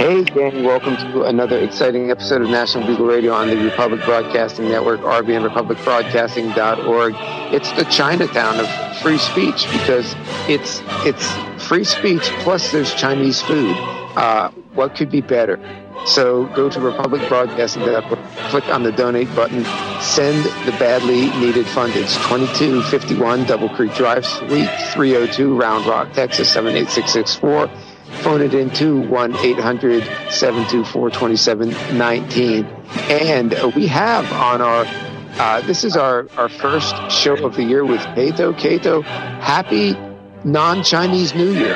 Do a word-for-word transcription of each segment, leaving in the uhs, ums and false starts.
Hey gang, welcome to another exciting episode of National Bugle Radio on the Republic Broadcasting Network, R B N Republic Broadcasting dot org. It's the Chinatown of free speech because it's it's free speech plus there's Chinese food. Uh, what could be better? So go to Republic Broadcasting dot org, click on the donate button, send the badly needed fund. It's twenty-two fifty-one Double Creek Drive, Suite three oh two, Round Rock, Texas seven eight six six four. Phone it into one eight hundred seven two four two seven one nine. And we have on our, uh, this is our, our first show of the year with Kato. Kato, happy non-Chinese New Year.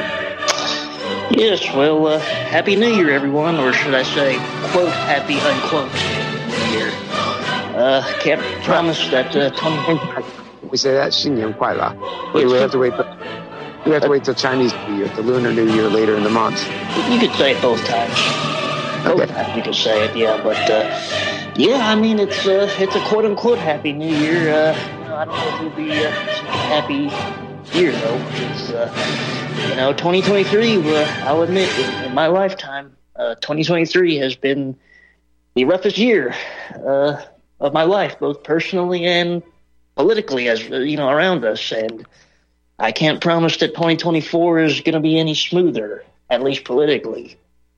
Yes, well, uh, Happy New Year, everyone, or should I say, quote, happy, unquote, New Year. Uh, can't promise that uh, twenty... We say that, 新年快乐. Wait, we have to wait for... We have to wait till Chinese New Year, the Lunar New Year later in the month. You could say it both times. Both Okay. times you could say it, yeah. But, uh, yeah, I mean, it's uh, it's a quote-unquote Happy New Year. Uh, you know, I don't know if it'll be uh, such a happy year, though. It's, uh, you know, twenty twenty-three, uh, I'll admit, in, in my lifetime, uh, twenty twenty-three has been the roughest year uh, of my life, both personally and politically, as uh, you know, around us. And I can't promise that twenty twenty-four is going to be any smoother, at least politically.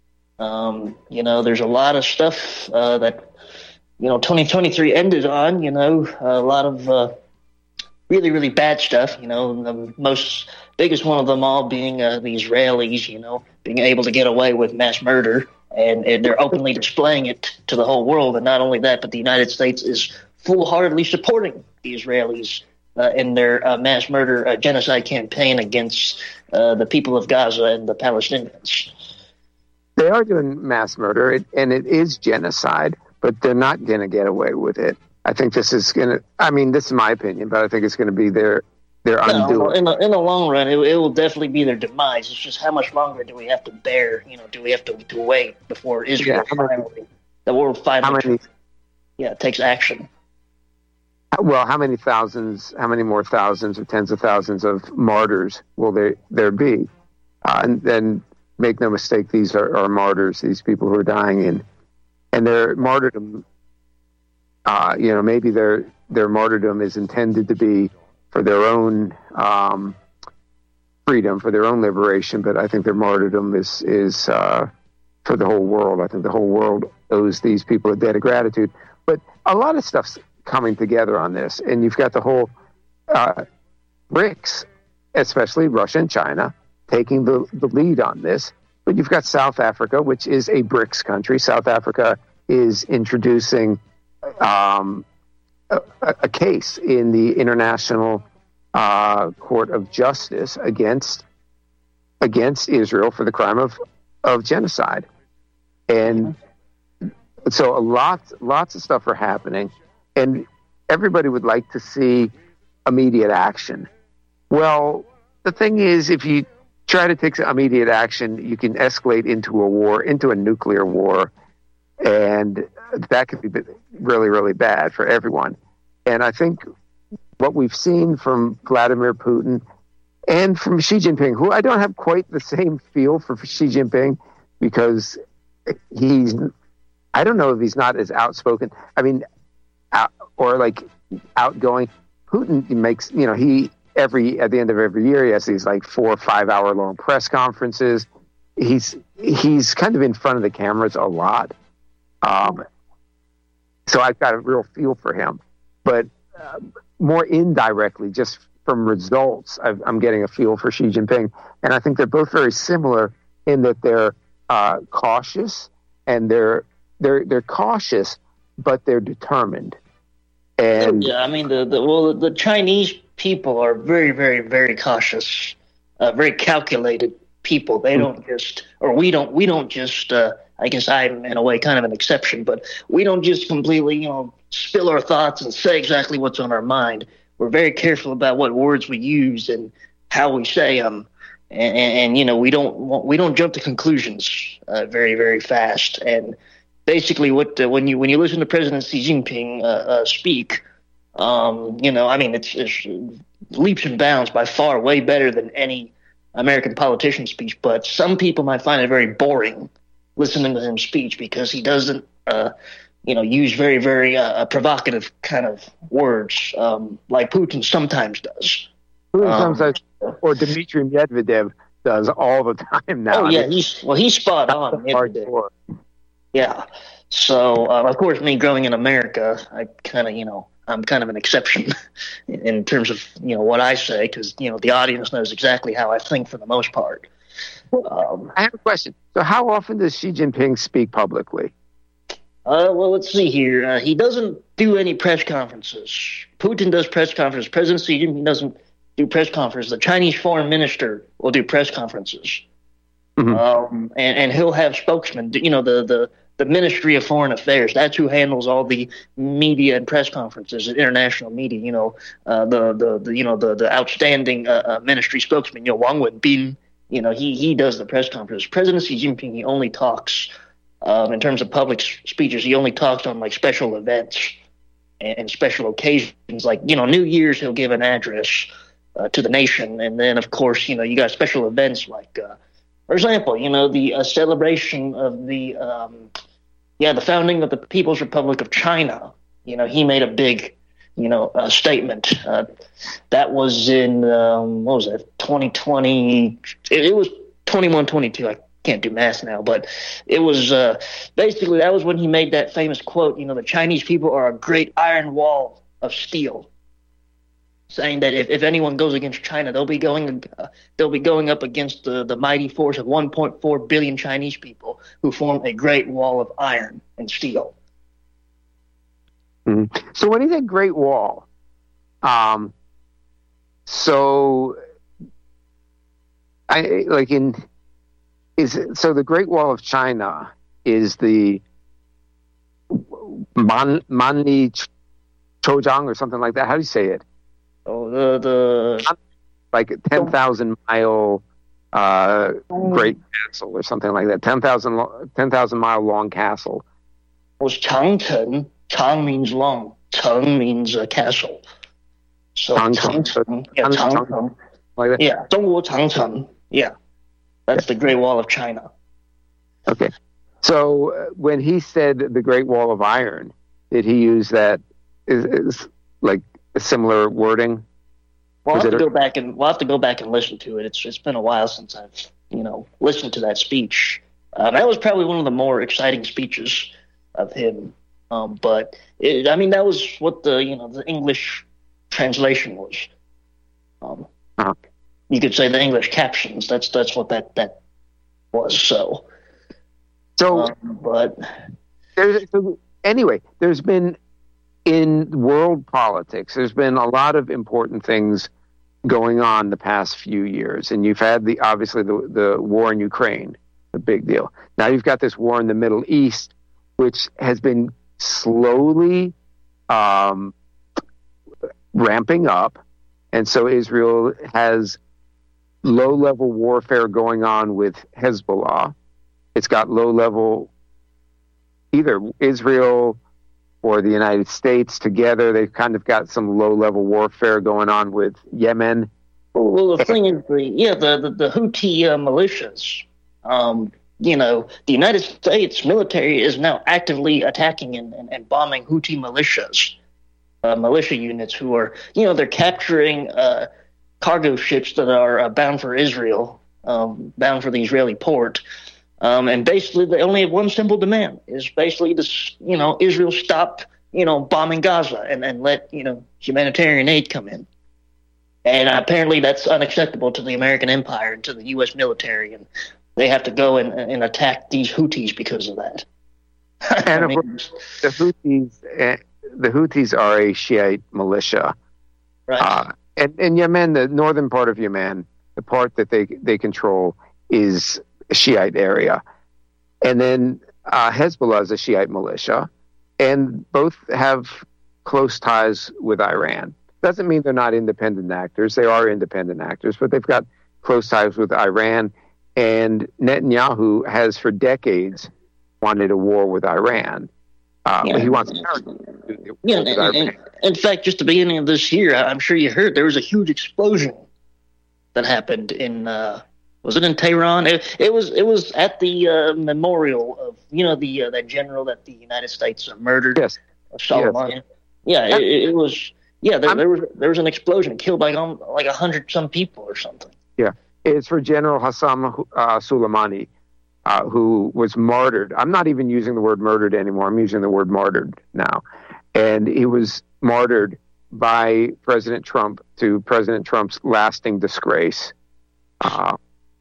Um, you know, there's a lot of stuff uh, that, you know, twenty twenty-three ended on, you know, a lot of uh, really, really bad stuff, you know, the most biggest one of them all being uh, the Israelis, you know, being able to get away with mass murder, and, and they're openly displaying it to the whole world. And not only that, but the United States is full-heartedly supporting the Israelis Uh, in their uh, mass murder uh, genocide campaign against uh, the people of Gaza and the Palestinians. They are doing mass murder, it, and it is genocide, but they're not going to get away with it. I think this is going to, I mean, this is my opinion, but I think it's going to be their, their No, undoing. in the, in the long run, it, it will definitely be their demise. It's just how much longer do we have to bear? You know, do we have to, to wait before Israel Yeah, how many- finally, the world finally, How many, yeah, takes action? well, how many thousands, how many more thousands or tens of thousands of martyrs will there, there be? Uh, and then make no mistake, these are, are martyrs, these people who are dying, and, and their martyrdom, uh, you know, maybe their, their martyrdom is intended to be for their own um, freedom, for their own liberation, but I think their martyrdom is, is uh, for the whole world. I think the whole world owes these people a debt of gratitude. But a lot of stuff's coming together on this, and you've got the whole uh, BRICS, especially Russia and China, taking the, the lead on this. But you've got South Africa, which is a BRICS country. South Africa is introducing um, a, a case in the International uh, Court of Justice against against Israel for the crime of, of genocide. And so a lot, lots of stuff are happening. And everybody would like to see immediate action. Well, the thing is, if you try to take immediate action, you can escalate into a war, into a nuclear war, and that could be really, really bad for everyone. And I think what we've seen from Vladimir Putin and from Xi Jinping, who I don't have quite the same feel for Xi Jinping, because he's, I don't know if he's not as outspoken. I mean, out, or like outgoing. Putin makes, you know, he every at the end of every year he has these like four or five hour long press conferences. He's he's kind of in front of the cameras a lot, um, so I've got a real feel for him. But uh, more indirectly, just from results, I've, I'm getting a feel for Xi Jinping, and I think they're both very similar in that they're uh, cautious and they're they're they're cautious, but they're determined. And yeah, I mean, the, the well, the Chinese people are very, very, very cautious, uh, very calculated people. They don't just, or we don't, we don't just. Uh, I guess I'm in a way kind of an exception, but we don't just completely, you know, spill our thoughts and say exactly what's on our mind. We're very careful about what words we use and how we say them, and, and, and you know, we don't we don't jump to conclusions uh, very, very fast. And basically, what uh, when you when you listen to President Xi Jinping uh, uh, speak, um, you know, I mean, it's, it's leaps and bounds by far way better than any American politician speech. But some people might find it very boring, listening to him speech because he doesn't, uh, you know, use very, very uh, provocative kind of words um, like Putin sometimes does. Putin Um, sometimes, or Dmitry Medvedev does all the time now. Oh I yeah, mean, he's well, he's spot on. Medvedev. hardcore. Yeah. So uh, of course, me growing in America, I kind of, you know, I'm kind of an exception in terms of you know what I say because you know the audience knows exactly how I think for the most part. Um, I have a question. So, how often does Xi Jinping speak publicly? Uh, well, let's see here. Uh, he doesn't do any press conferences. Putin does press conferences. President Xi Jinping doesn't do press conferences. The Chinese foreign minister will do press conferences, Mm-hmm. um, and, and he'll have spokesmen. You know, the, the, the Ministry of Foreign Affairs. That's who handles all the media and press conferences, international media. You know, uh, the, the the you know the the outstanding uh, uh, ministry spokesman. You know, Wang Wenbin. You know, he he does the press conferences. President Xi Jinping, he only talks. Um, in terms of public speeches, he only talks on like special events and, and special occasions. Like, you know, New Year's, he'll give an address uh, to the nation. And then, of course, you know, you got special events like, uh, for example, you know, the uh, celebration of the, um, yeah, the founding of the People's Republic of China. You know, he made a big, you know, uh, statement. Uh, that was in, um, what was that, twenty twenty? It, it was twenty-one, twenty-two, I can't do math now, but it was uh, basically that was when he made that famous quote, you know, the Chinese people are a great iron wall of steel, saying that if, if anyone goes against China, they'll be going uh, they'll be going up against the, the mighty force of one point four billion Chinese people who form a great wall of iron and steel. Mm-hmm. So when he said Great Wall, um, so I like in. Is it, so the Great Wall of China is the Man, Manli Chozhang or something like that. How do you say it? Oh, the the like a ten thousand mile uh, Great Castle or something like that. ten thousand ten thousand mile long castle. Was Changcheng. Chang means long. Cheng means a castle. So Changcheng. Changcheng. Yeah, Changcheng. Like that. Yeah, Zhongguo Changcheng. Yeah. That's the Great Wall of China. Okay. So uh, when he said the Great Wall of Iron, did he use that is, is like a similar wording? We'll Was have to it go a- back and we'll have to go back and listen to it. It's it's been a while since I've you know listened to that speech. Um, that was probably one of the more exciting speeches of him. Um, but it, I mean, that was what the you know the English translation was. Um, uh-huh. You could say the English captions. That's that's what that that was. So, So, um, but there's, so anyway, there's been in world politics, there's been a lot of important things going on the past few years, and you've had the obviously the the war in Ukraine, a big deal. Now you've got this war in the Middle East, which has been slowly um, ramping up, and so Israel has low-level warfare going on with Hezbollah. It's got low-level, either Israel or the United States together. They've kind of got some low-level warfare going on with Yemen. well, the thing is, the yeah, the the, the Houthi uh, militias. Um, you know, the United States military is now actively attacking and, and, and bombing Houthi militias, uh, militia units who are, you know, they're capturing uh, cargo ships that are uh, bound for Israel, um, bound for the Israeli port. Um, and basically, they only have one simple demand: is basically to, you know, Israel stop, you know, bombing Gaza and, and let, you know, humanitarian aid come in. And apparently, that's unacceptable to the American empire and to the U S military, and they have to go and, and attack these Houthis because of that. And I mean, the Houthis, uh, the Houthis are a Shiite militia, right? uh, and and Yemen, the northern part of Yemen, the part that they they control, is a Shiite area, and then uh, Hezbollah is a Shiite militia, and both have close ties with Iran. Doesn't mean they're not independent actors. They are independent actors, but they've got close ties with Iran. And Netanyahu has for decades wanted a war with Iran. Uh, Yeah. He wants to Yeah, and, and, and in fact, just the beginning of this year, I'm sure you heard there was a huge explosion that happened in uh, Was it in Tehran? It, it was. It was at the uh, memorial of you know the uh, that general that the United States murdered. Yes. Soleimani. Yes. Yeah, it, it was. Yeah, there, there was there was an explosion, killed like um, like a hundred some people or something. Yeah, it's for General Hassan uh, Soleimani, uh, who was martyred. I'm not even using the word murdered anymore. I'm using the word martyred now, and he was martyred by President Trump to President Trump's lasting disgrace. Uh,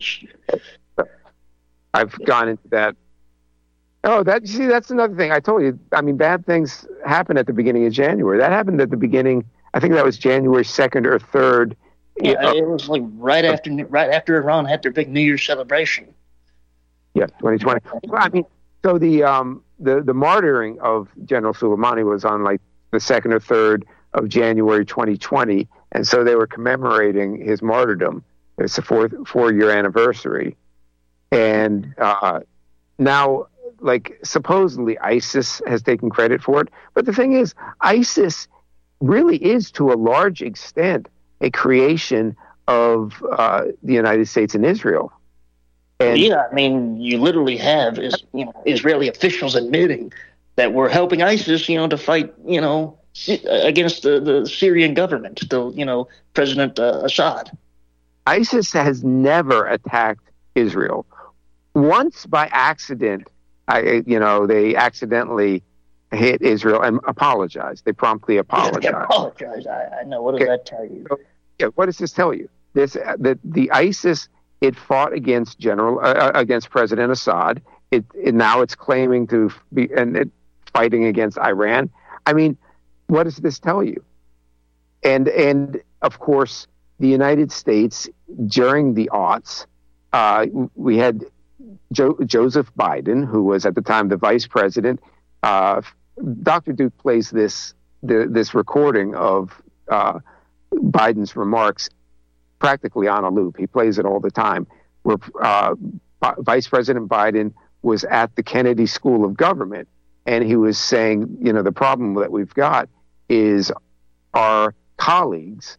I've gone into that. Oh, that you see, that's another thing. I told you. I mean, bad things happen at the beginning of January. That happened at the beginning. I think that was January second or third. Yeah, uh, it was like right after right after Iran had their big New Year's celebration. Yeah, twenty twenty. Well, I mean, so the um the the martyring of General Soleimani was on like the second or third of January twenty twenty, and so they were commemorating his martyrdom. It's the fourth four year anniversary, and uh, now. Like, supposedly ISIS has taken credit for it. But the thing is, ISIS really is, to a large extent, a creation of uh, the United States and Israel. And yeah, I mean, you literally have is you know Israeli officials admitting that we're helping ISIS, you know, to fight, you know, against the, the Syrian government, the you know President uh, Assad. ISIS has never attacked Israel. Once by accident. I, you know, they accidentally hit Israel and apologized. They promptly apologized. Yeah, they apologized. I, I know. What does okay. that tell you? So, yeah, what does this tell you? This that the ISIS it fought against General uh, against President Assad. It, it now it's claiming to be and it fighting against Iran. I mean, what does this tell you? And and of course, the United States during the aughts, uh, we had. Jo- Joseph Biden, who was at the time the vice president, uh, Doctor Duke plays this the, this recording of uh, Biden's remarks practically on a loop. He plays it all the time. Where uh, B- Vice President Biden was at the Kennedy School of Government, and he was saying, you know, the problem that we've got is our colleagues,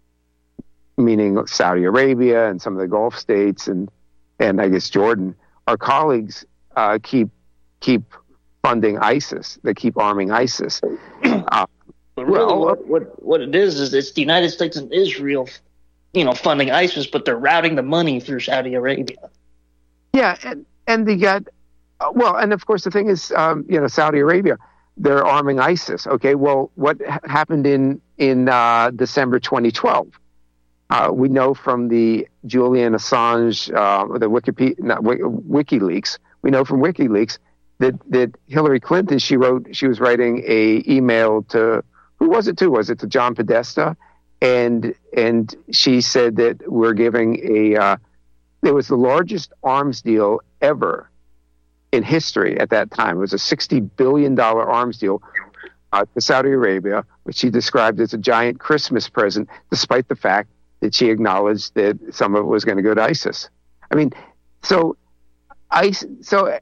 meaning Saudi Arabia and some of the Gulf states and and I guess Jordan, our colleagues uh, keep keep funding ISIS. They keep arming ISIS. Uh, but really, well, what, what what it is is it's the United States and Israel, you know, funding ISIS, but they're routing the money through Saudi Arabia. Yeah, and and they got uh, well, and of course the thing is, um, you know, Saudi Arabia, they're arming ISIS. Okay, well, what ha- happened in in uh, December twenty twelve? Uh, we know from the Julian Assange, uh, the Wikipedia, not, WikiLeaks. We know from WikiLeaks that that Hillary Clinton, she wrote, she was writing a email to who was it to? Was it to John Podesta? And and she said that we're giving a. Uh, it was the largest arms deal ever in history at that time. It was a sixty billion dollar arms deal uh, to Saudi Arabia, which she described as a giant Christmas present, despite the fact that she acknowledged that some of it was going to go to ISIS. I mean, so I so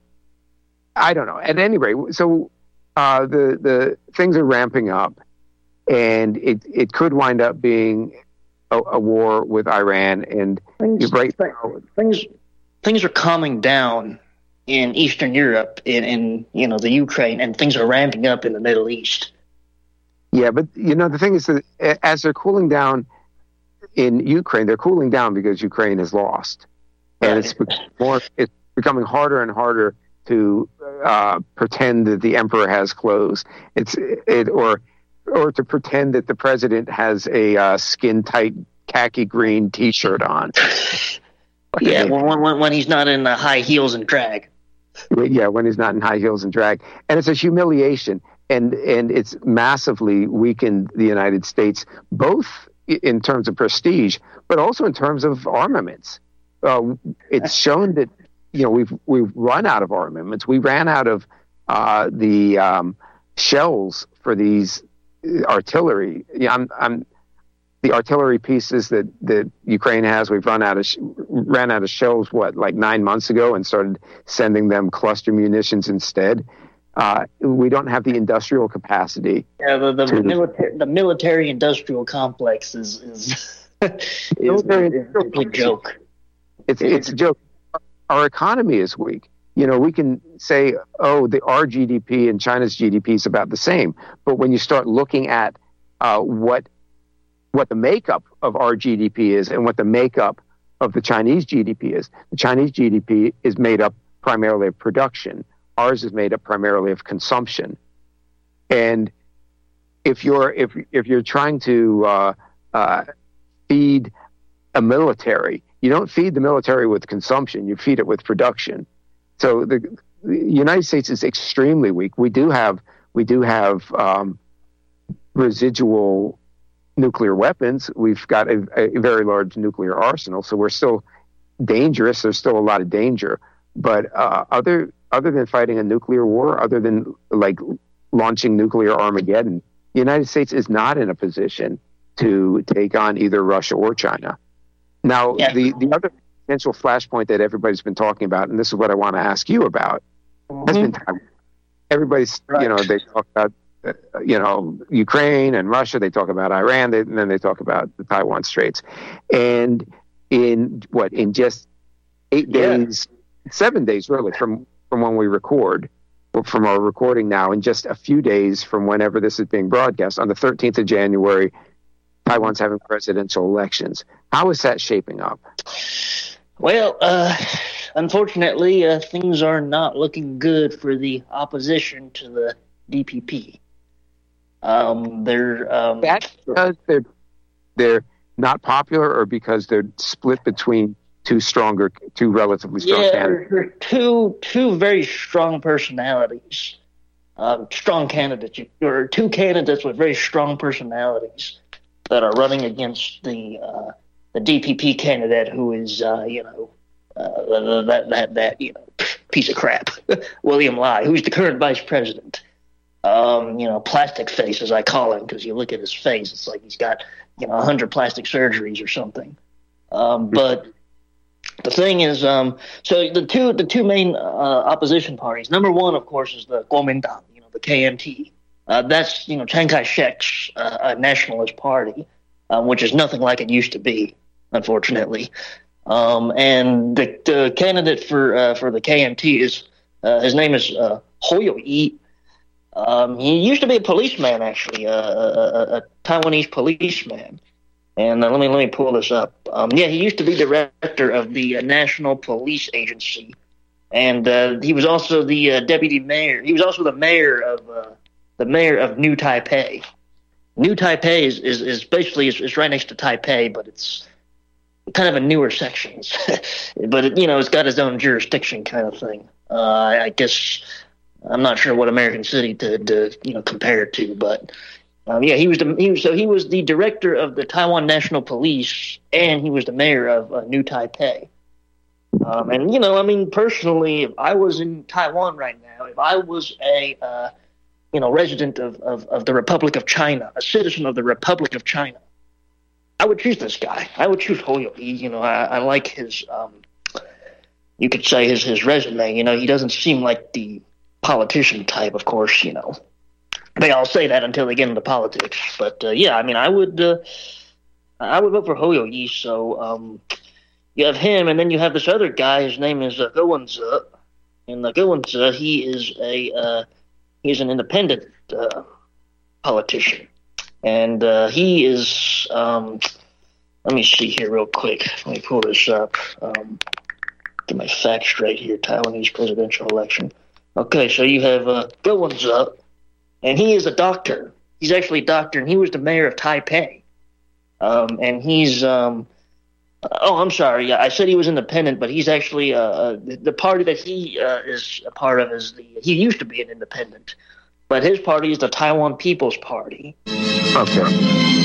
I don't know. At any rate, so uh, the the things are ramping up, and it it could wind up being a, a war with Iran. And things, right now, things things are calming down in Eastern Europe, in, in you know the Ukraine, and things are ramping up in the Middle East. Yeah, but you know the thing is that as they're cooling down. In Ukraine, they're cooling down because Ukraine has lost, and it's more. It's becoming harder and harder to uh, pretend that the emperor has clothes. It's it or or to pretend that the president has a uh, skin tight khaki green T-shirt on. Yeah, when, when when he's not in uh, high heels and drag. Yeah, when he's not in high heels and drag, and it's a humiliation, and and it's massively weakened the United States, both in terms of prestige, but also in terms of armaments. Uh, it's shown that you know we've we've run out of armaments. We ran out of uh, the um, shells for these artillery. Yeah, I'm, I'm the artillery pieces that, that Ukraine has. We've run out of sh- ran out of shells. What, like nine months ago, and started sending them cluster munitions instead. Uh, we don't have the industrial capacity. Yeah, the the, to, military, the military industrial complex is is, is, military is, is a joke. It's it's a joke. Our economy is weak. You know, we can say, oh, the our G D P and China's G D P is about the same. But when you start looking at uh, what what the makeup of our G D P is and what the makeup of the Chinese G D P is, the Chinese G D P is made up primarily of production. Ours is made up primarily of consumption. And if you're if if you're trying to uh, uh, feed a military, you don't feed the military with consumption. You feed it with production. So the, the United States is extremely weak. We do have we do have um, residual nuclear weapons. We've got a, a very large nuclear arsenal, so we're still dangerous. There's still a lot of danger. But uh, other other than fighting a nuclear war, other than like launching nuclear Armageddon, the United States is not in a position to take on either Russia or China. Now, yeah. the, the other potential flashpoint that everybody's been talking about, and this is what I want to ask you about, mm-hmm. has been Taiwan. Everybody's, right. you know, they talk about, uh, you know, Ukraine and Russia. They talk about Iran, they, and then they talk about the Taiwan Straits. And in what, in just eight yeah. days, seven days really, from, from when we record, from our recording now, in just a few days from whenever this is being broadcast, on the thirteenth of January, Taiwan's having presidential elections. How is that shaping up? Well, uh, unfortunately, uh, things are not looking good for the opposition to the D P P. Um, they're um, that's because they're they're not popular, or because they're split between two stronger, two relatively strong yeah, candidates. They're two two very strong personalities, um, strong candidates, or two candidates with very strong personalities that are running against the uh, the D P P candidate, who is uh, you know uh, that that that you know piece of crap, William Lai, who's the current vice president. Um, you know, plastic face, as I call him, because you look at his face, it's like he's got you know a hundred plastic surgeries or something. Um, but the thing is, um, so the two the two main uh, opposition parties. Number one, of course, is the Kuomintang, you know, the K M T. Uh, that's you know Chiang Kai-shek's uh, nationalist party, um, which is nothing like it used to be, unfortunately. Um, and the, the candidate for uh, for the K M T is uh, his name is uh, Hou You-yi. Um, he used to be a policeman, actually, uh, a, a Taiwanese policeman. And uh, let me let me pull this up. Um, yeah, he used to be director of the uh, National Police Agency, and uh, he was also the uh, deputy mayor. He was also the mayor of uh, the mayor of New Taipei. New Taipei is is, is basically is, is right next to Taipei, but it's kind of a newer section. But it, you know, it's got its own jurisdiction, kind of thing. Uh, I guess I'm not sure what American city to, to you know compare it to, but. Um, yeah, he was the he was, so he was the director of the Taiwan National Police, and he was the mayor of uh, New Taipei. Um, and you know, I mean, personally, if I was in Taiwan right now, if I was a uh, you know resident of, of, of the Republic of China, a citizen of the Republic of China, I would choose this guy. I would choose Hou You-yi. You know, I, I like his um, you could say his his resume. You know, he doesn't seem like the politician type, of course. You know. They all say that until they get into politics, but uh, yeah, I mean, I would, uh, I would vote for Hou You-yi. So um, you have him, and then you have this other guy. His name is uh, Ge Wen-ze, and uh, Ge Wen-ze, he is a uh, he's an independent uh, politician, and uh, he is. Um, let me see here real quick. Let me pull this up. Um, get my facts straight here. Taiwanese presidential election. Okay, so you have uh, Ge Wen-ze. And he is a doctor. He's actually a doctor, and he was the mayor of Taipei. Um, and he's, um, oh, I'm sorry. I said he was independent, but he's actually, uh, the party that he uh, is a part of is the, he used to be an independent. But his party is the Taiwan People's Party. Okay.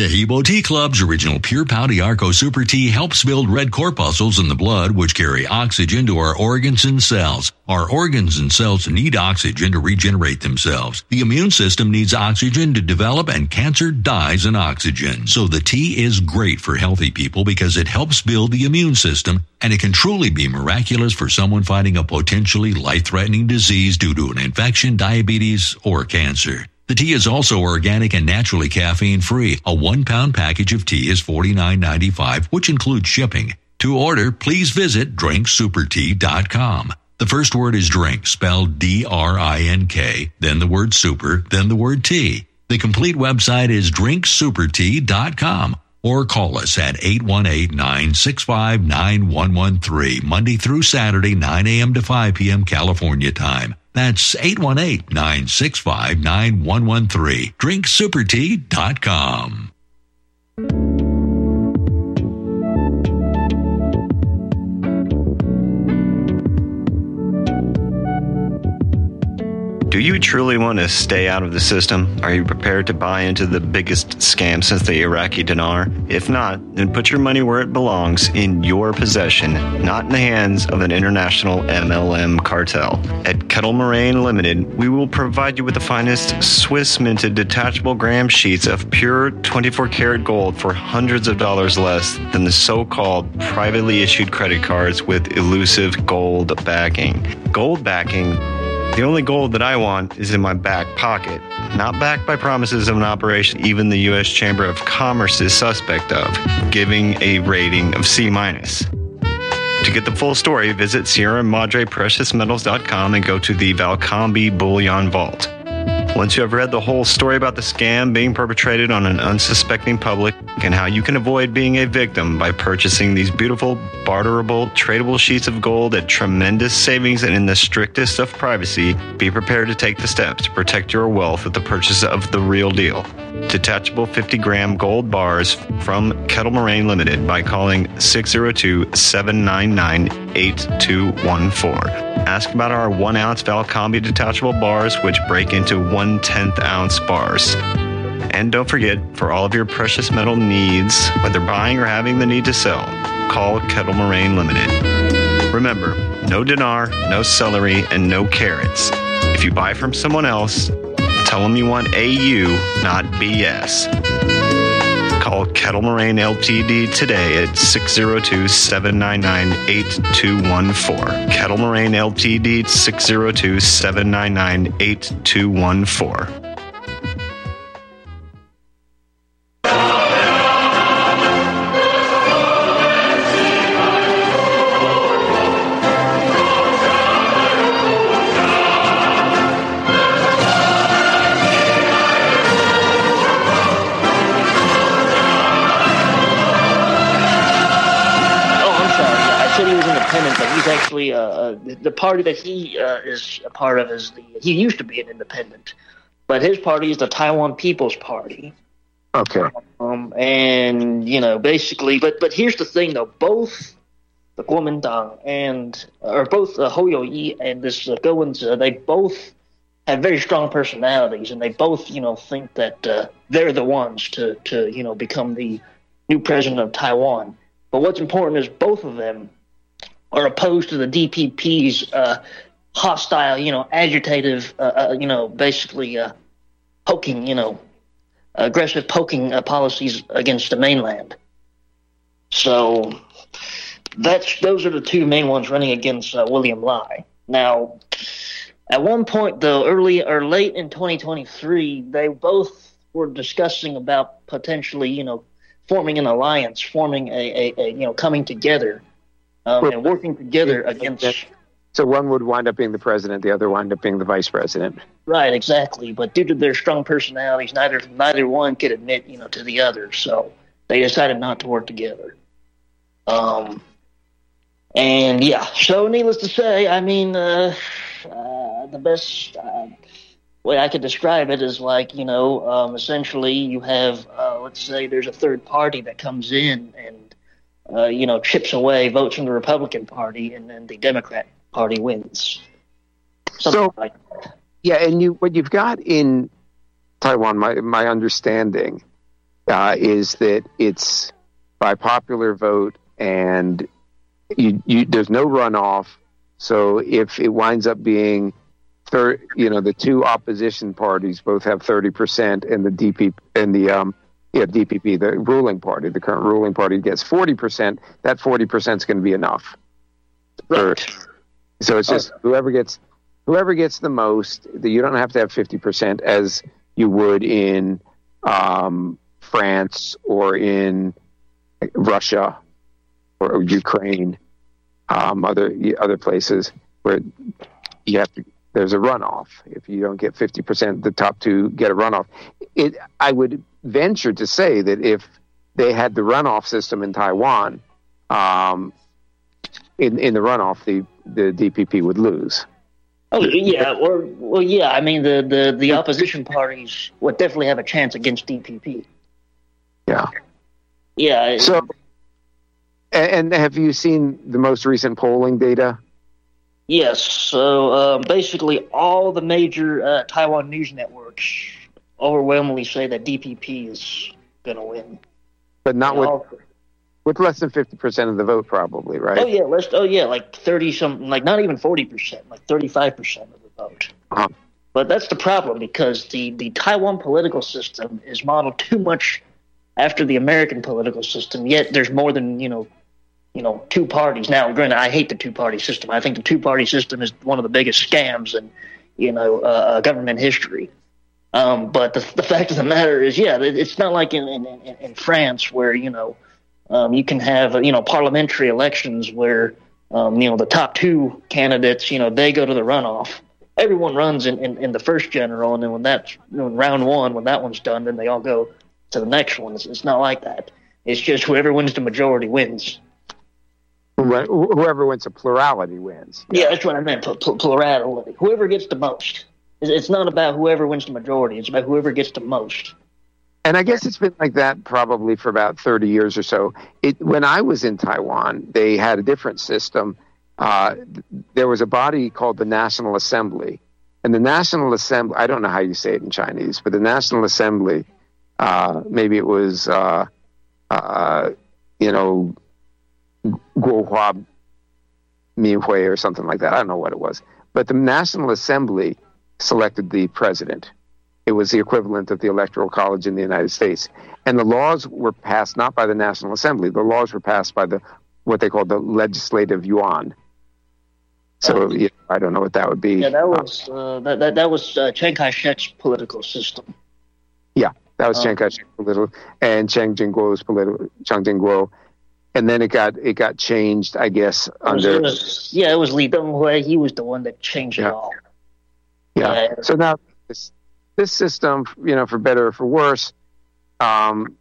Taheebo Tea Club's original Pure Pouty Arco Super Tea helps build red corpuscles in the blood, which carry oxygen to our organs and cells. Our organs and cells need oxygen to regenerate themselves. The immune system needs oxygen to develop, and cancer dies in oxygen. So the tea is great for healthy people because it helps build the immune system, and it can truly be miraculous for someone fighting a potentially life-threatening disease due to an infection, diabetes, or cancer. The tea is also organic and naturally caffeine-free. A one-pound package of tea is forty-nine ninety-five, which includes shipping. To order, please visit drink super tea dot com. The first word is drink, spelled D R I N K, then the word super, then the word tea. The complete website is drink super tea dot com, or call us at eight one eight, nine six five, nine one one three, Monday through Saturday, nine a.m. to five p.m. California time. That's eight one eight, nine six five, nine one one three, drink super tea dot com. Do you truly want to stay out of the system? Are you prepared to buy into the biggest scam since the Iraqi dinar? If not, then put your money where it belongs, in your possession, not in the hands of an international M L M cartel. At Kettle Moraine Limited, we will provide you with the finest Swiss minted detachable gram sheets of pure twenty-four karat gold for hundreds of dollars less than the so-called privately issued credit cards with elusive gold backing. Gold backing. The only gold that I want is in my back pocket, not backed by promises of an operation even the U S Chamber of Commerce is suspect of, giving a rating of C minus. To get the full story, visit Sierra Madre Precious Metals dot com and go to the Valcambi Bullion Vault. Once you have read the whole story about the scam being perpetrated on an unsuspecting public and how you can avoid being a victim by purchasing these beautiful, barterable, tradable sheets of gold at tremendous savings and in the strictest of privacy, be prepared to take the steps to protect your wealth with the purchase of the real deal. Detachable fifty gram gold bars from Kettle Moraine Limited by calling six oh two, seven nine nine, eight two one four. Ask about our one ounce Valcambi detachable bars, which break into one tenth ounce bars. And don't forget, for all of your precious metal needs, whether buying or having the need to sell, call Kettle Moraine Limited. Remember, no dinar, no celery, and no carrots. If you buy from someone else, tell them you want A U, not B S. Call Kettle Moraine Limited today at six oh two, seven nine nine, eight two one four. Kettle Moraine Limited, six oh two, seven nine nine, eight two one four. But he's actually uh, the party that he uh, is a part of is the he used to be an independent, but his party is the Taiwan People's Party. Okay. Um, and you know, basically, but but here's the thing though: both the Kuomintang and or both uh, Hou You-yi and this uh, Ge Wen-zhe, they both have very strong personalities, and they both you know think that uh, they're the ones to to you know become the new president of Taiwan. But what's important is both of them are opposed to the D P P's uh, hostile, you know, agitative, uh, uh, you know, basically uh, poking, you know, aggressive poking uh, policies against the mainland. So that's those are the two main ones running against uh, William Lai. Now, at one point, though, early or late in twenty twenty-three, they both were discussing about potentially, you know, forming an alliance, forming a, a, a you know, coming together. Um, and working together against... So one would wind up being the president, the other wind up being the vice president. Right, exactly. But due to their strong personalities, neither neither one could admit, you know, to the other. So they decided not to work together. Um, and yeah, so needless to say, I mean, uh, uh, the best uh, way I could describe it is like, you know, um, essentially you have, uh, let's say there's a third party that comes in and Uh, you know, chips away votes from the Republican Party, and then the Democrat Party wins. Something so, like that. Yeah, and you what you've got in Taiwan, my my understanding, uh, is that it's by popular vote, and you, you, there's no runoff. So if it winds up being, thir- you know, the two opposition parties both have thirty percent, and the D P and the um, yeah D P P, the ruling party, the current ruling party, gets forty percent. That forty percent is going to be enough. Right. For, so it's just whoever gets whoever gets the most. You don't have to have fifty percent as you would in um, France or in Russia or Ukraine, um, other other places where you have to. There's a runoff. If you don't get fifty percent, the top two get a runoff. It. I would venture to say that if they had the runoff system in Taiwan, um, in in the runoff, the the D P P would lose. Oh yeah, or well yeah. I mean, the, the, the opposition parties would definitely have a chance against D P P. Yeah. Yeah. So, and have you seen the most recent polling data? Yes. So um, basically, all the major uh, Taiwan news networks overwhelmingly say that D P P is going to win. But not with all, with less than fifty percent of the vote, probably, right? Oh yeah, less. Oh yeah, like thirty something, like not even forty percent, like thirty-five percent of the vote. Uh-huh. But that's the problem, because the the Taiwan political system is modeled too much after the American political system. Yet there's more than you know. You know, two parties. Now, granted, I hate the two-party system. I think the two-party system is one of the biggest scams in, you know, uh, government history. Um, but the, the fact of the matter is, yeah, it's not like in in, in France where you know um, you can have you know parliamentary elections where um, you know the top two candidates, you know, they go to the runoff. Everyone runs in, in, in the first general, and then when that you know, in round one, when that one's done, then they all go to the next one. It's, it's not like that. It's just whoever wins the majority wins. Whoever wins a plurality wins. Yeah, that's what I meant, pl- pl- plurality. Whoever gets the most. It's not about whoever wins the majority. It's about whoever gets the most. And I guess it's been like that probably for about thirty years or so. It, when I was in Taiwan, they had a different system. Uh, there was a body called the National Assembly. And the National Assembly, I don't know how you say it in Chinese, but the National Assembly, uh, maybe it was, uh, uh, you know, Guohua Minhui or something like that. I don't know what it was. But the National Assembly selected the president. It was the equivalent of the Electoral College in the United States. And the laws were passed not by the National Assembly. The laws were passed by the what they call the Legislative Yuan. So yeah, I don't know what that would be. Yeah, that was uh, that, that that was uh, Chiang Kai-shek's political system. Yeah, that was um, Chiang Kai-shek's political, and Chiang Jing-kuo's political. Chiang Jing-kuo. And then it got it got changed, I guess, under... It was, yeah, it was Li Denghui. He was the one that changed yeah. it all. Yeah. Uh, so now this, this system, you know, for better or for worse, um,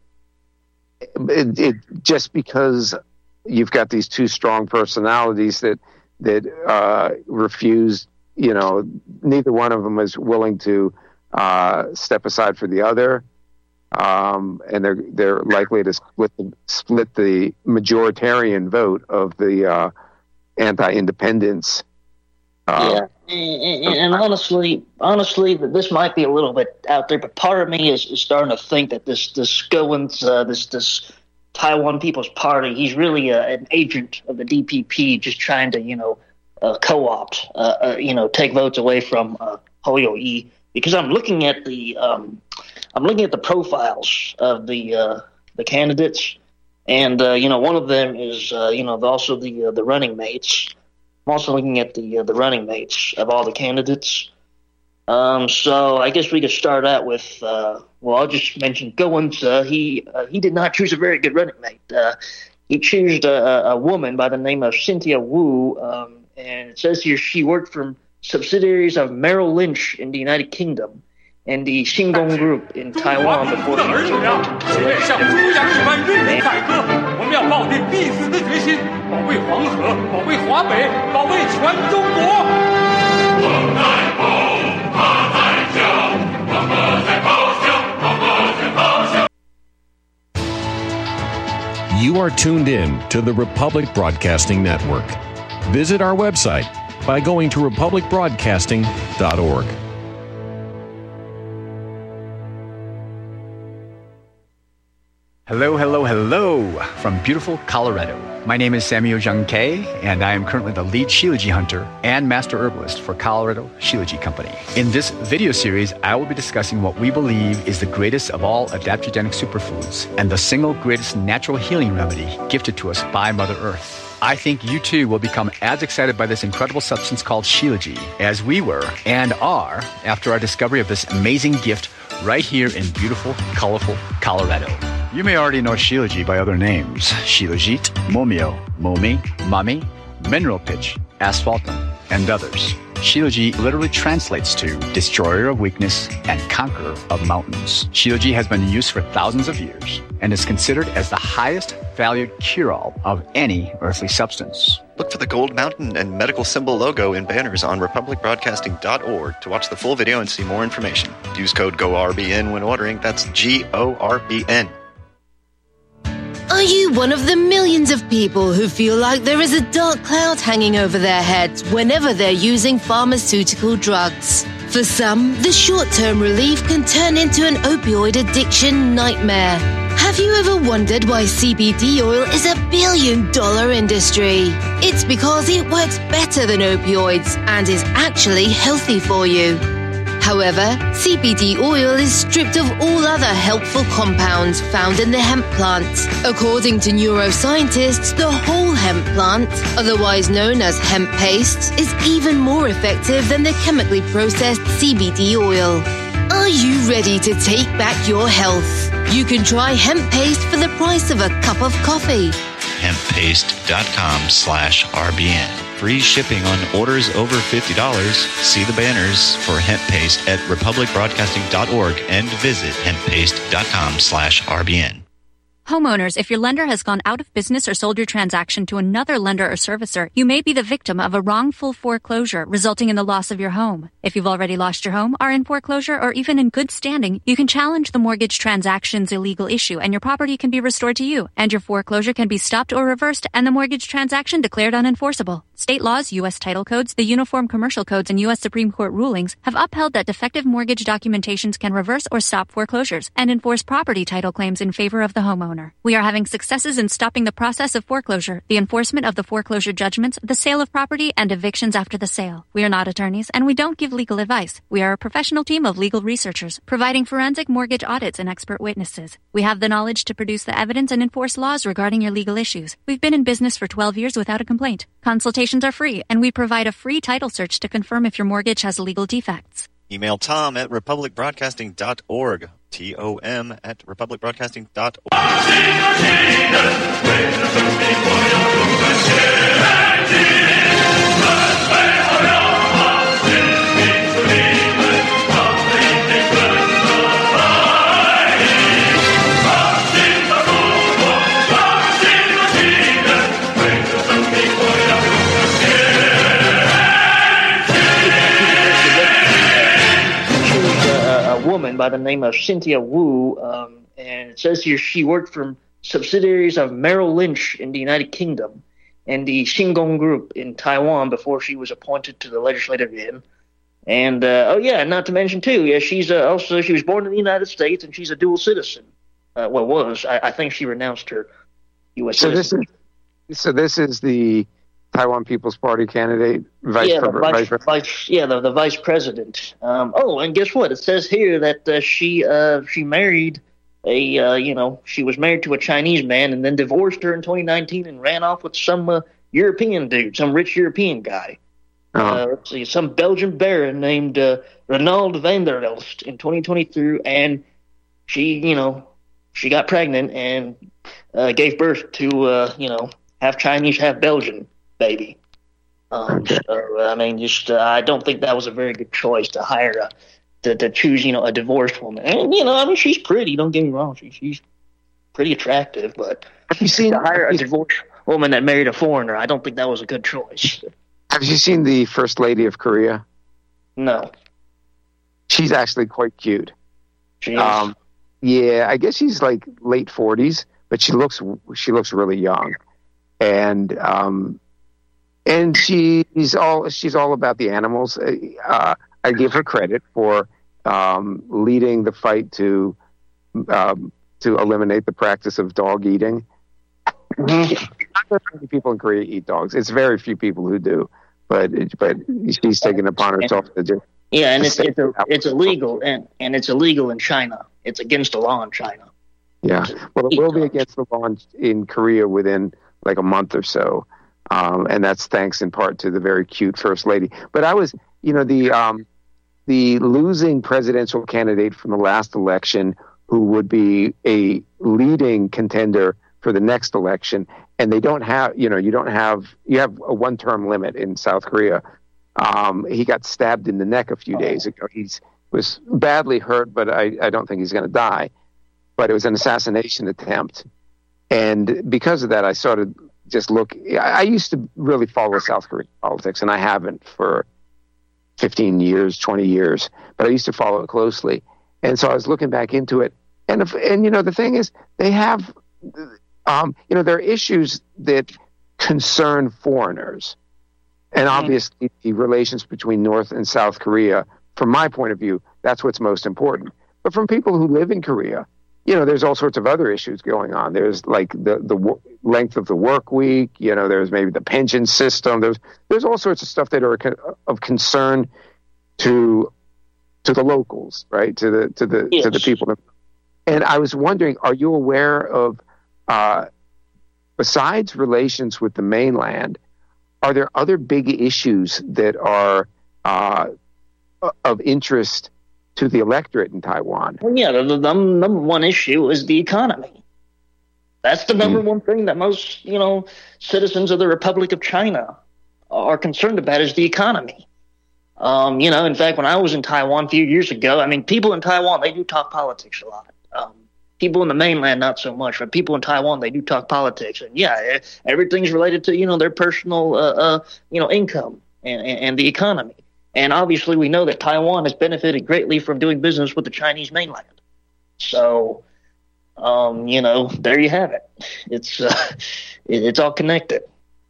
it, it just because you've got these two strong personalities that that uh, refuse, you know, neither one of them is willing to uh, step aside for the other. Um, and they're they're likely to split the, split the majoritarian vote of the uh, anti-independence. Uh, yeah, and, and, and honestly, honestly, this might be a little bit out there, but part of me is, is starting to think that this this Goins, uh, this this Taiwan People's Party, he's really a, an agent of the D P P, just trying to you know uh, co-opt, uh, uh, you know, take votes away from uh, Hou You-yi. Because I'm looking at the um, I'm looking at the profiles of the uh, the candidates, and uh, you know one of them is uh, you know also the uh, the running mates. I'm also looking at the uh, the running mates of all the candidates. Um, so I guess we could start out with uh, well, I'll just mention Goins. Uh, he uh, he did not choose a very good running mate. Uh, he chose a, a woman by the name of Cynthia Wu, um, and it says here she worked for subsidiaries of Merrill Lynch in the United Kingdom and the Xingdong Group in Taiwan before she was You are tuned in to the Republic Broadcasting Network. Visit our website by going to republic broadcasting dot org. Uh, Hello, hello, hello from beautiful Colorado. My name is Samuel Jung Kei, and I am currently the lead Shilajit hunter and master herbalist for Colorado Shilajit Company. In this video series, I will be discussing what we believe is the greatest of all adaptogenic superfoods and the single greatest natural healing remedy gifted to us by Mother Earth. I think you too will become as excited by this incredible substance called Shilajit as we were and are after our discovery of this amazing gift right here in beautiful, colorful Colorado. You may already know Shilajit by other names: Shilajit, Momio, Momi, Mami, Mineral Pitch, Asphaltum, and others. Shilajit literally translates to destroyer of weakness and conqueror of mountains. Shilajit has been in use for thousands of years and is considered as the highest valued cure-all of any earthly substance. Look for the gold mountain and medical symbol logo in banners on republic broadcasting dot org to watch the full video and see more information. Use code G O R B N when ordering. That's G O R B N. Are you one of the millions of people who feel like there is a dark cloud hanging over their heads whenever they're using pharmaceutical drugs? For some, the short-term relief can turn into an opioid addiction nightmare. Have you ever wondered why C B D oil is a billion-dollar industry? It's because it works better than opioids and is actually healthy for you. However, C B D oil is stripped of all other helpful compounds found in the hemp plant. According to neuroscientists, the whole hemp plant, otherwise known as hemp paste, is even more effective than the chemically processed C B D oil. Are you ready to take back your health? You can try hemp paste for the price of a cup of coffee. hemppaste.com slash RBN. Free shipping on orders over fifty dollars. See the banners for hemp paste at republic broadcasting dot org and visit hemppaste.com slash RBN. Homeowners, if your lender has gone out of business or sold your transaction to another lender or servicer, you may be the victim of a wrongful foreclosure resulting in the loss of your home. If you've already lost your home, are in foreclosure, or even in good standing, you can challenge the mortgage transaction's illegal issue and your property can be restored to you, and your foreclosure can be stopped or reversed and the mortgage transaction declared unenforceable. State laws, U S title codes, the Uniform Commercial Codes, and U S Supreme Court rulings have upheld that defective mortgage documentations can reverse or stop foreclosures and enforce property title claims in favor of the homeowner. We are having successes in stopping the process of foreclosure, the enforcement of the foreclosure judgments, the sale of property, and evictions after the sale. We are not attorneys, and we don't give legal advice. We are a professional team of legal researchers, providing forensic mortgage audits and expert witnesses. We have the knowledge to produce the evidence and enforce laws regarding your legal issues. We've been in business for twelve years without a complaint. Consultations are free, and we provide a free title search to confirm if your mortgage has legal defects. Email Tom at republic broadcasting dot org. T O M at republic broadcasting dot org. Woman by the name of Cynthia Wu, um, and it says here she worked for subsidiaries of Merrill Lynch in the United Kingdom and the Shingon Group in Taiwan before she was appointed to the legislative inn. And uh, oh yeah, not to mention too, yeah, she's uh, also she was born in the United States and she's a dual citizen. Uh, well, was I, I think she renounced her U S So citizenship. this is so this is the Taiwan People's Party candidate, vice yeah, the vice, vice, vice, yeah, the, the vice president. Um, oh, and guess what? It says here that uh, she uh, she married a uh, you know she was married to a Chinese man and then divorced her in twenty nineteen and ran off with some uh, European dude, some rich European guy. Oh. Uh, let's see, some Belgian baron named uh, Ronald van der Elst in twenty twenty-three, and she you know she got pregnant and uh, gave birth to uh, you know half Chinese, half Belgian baby. Um, so, I mean, just uh, I don't think that was a very good choice to hire a to, to choose, you know, a divorced woman. And you know, I mean, she's pretty. Don't get me wrong, she, she's pretty attractive. But have you seen to hire a divorced woman that married a foreigner? I don't think that was a good choice. Have you seen the First Lady of Korea? No, she's actually quite cute. She is. Um, yeah, I guess she's like late forties, but she looks she looks really young, and um. And she's all she's all about the animals. Uh, I give her credit for um, leading the fight to um, to eliminate the practice of dog eating. Mm-hmm. Not very many people in Korea eat dogs. It's very few people who do, but but she's taken upon herself to do. Yeah, and it's it's, a, it's illegal, and, and it's illegal in China. It's against the law in China. Yeah, well, it will be against the law in, in Korea within like a month or so, um, and that's thanks in part to the very cute first lady. But I was, you know, the um, the losing presidential candidate from the last election, who would be a leading contender for the next election, and they don't have, you know, you don't have, you have a one-term limit in South Korea. Um, he got stabbed in the neck a few days ago. He's was badly hurt, but I, I don't think he's going to die. But it was an assassination attempt. And because of that, I started just look. I used to really follow South Korean politics, and I haven't for fifteen years, twenty years, but I used to follow it closely. And so I was looking back into it. And, if, and you know, the thing is, they have, um, you know, there are issues that concern foreigners. And obviously, the relations between North and South Korea, from my point of view, that's what's most important. But from people who live in Korea, you know, there's all sorts of other issues going on. There's like the, the w- length of the work week. You know, there's maybe the pension system. There's there's all sorts of stuff that are co- of concern to to the locals, right? To the to the yes. to the people. And I was wondering, are you aware of, uh, besides relations with the mainland, are there other big issues that are uh, of interest to the electorate in Taiwan? Well, yeah, the, the number one issue is the economy. That's the number mm. one thing that most, you know, citizens of the Republic of China are concerned about is the economy. Um, you know, in fact, when I was in Taiwan a few years ago, I mean, people in Taiwan, they do talk politics a lot. Um, people in the mainland, not so much, but people in Taiwan, they do talk politics. And yeah, everything's related to, you know, their personal, uh, uh, you know, income and, and the economy. And obviously we know that Taiwan has benefited greatly from doing business with the Chinese mainland. So, um, you know, there you have it. It's, uh, it, it's all connected.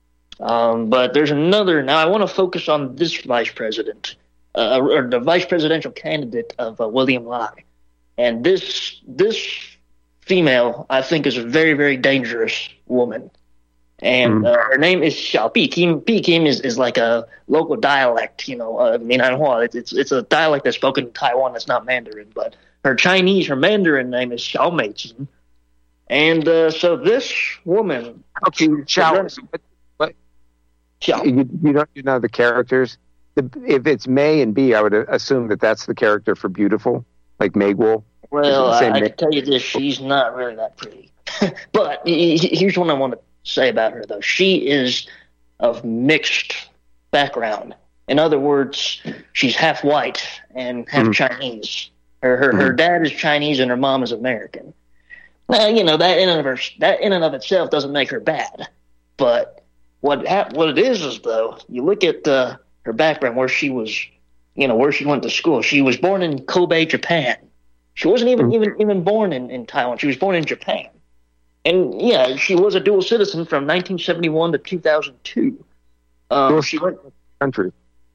Um, but there's another, now I want to focus on this vice president, uh, or the vice presidential candidate of uh, William Lai. And this, this female, I think, is a very, very dangerous woman. And uh, her name is Xiao Bikim. Bikim is, is like a local dialect, you know, uh, Minanhua. It's, it's it's a dialect that's spoken in Taiwan that's not Mandarin. But her Chinese, her Mandarin name is Xiao Meijin. And uh, so this woman... Okay, Xiao, but, but Xiao. You, you, don't, you know the characters? The, if it's May and B, I would assume that that's the character for beautiful, like Meiguo. Well, I, I can tell you this, she's not really that pretty. But here's what I want to say about her, though. She is of mixed background. In other words, she's half white and half mm-hmm. Chinese. Her her, mm-hmm. her dad is Chinese and her mom is American. Now, you know, that in and of her, that in and of itself doesn't make her bad. But what ha- what it is is, though, you look at uh, her background, where she was, you know, where she went to school. She was born in Kobe, Japan. She wasn't even mm-hmm. even even born in, in Taiwan. She was born in Japan. And yeah, she was a dual citizen from nineteen seventy-one to two thousand two. Um, dual she went country.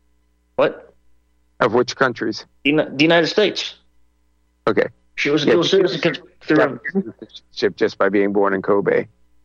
What? Of which countries? The, the United States. Okay. She was a yeah, dual citizen through citizenship just by being born in Kobe.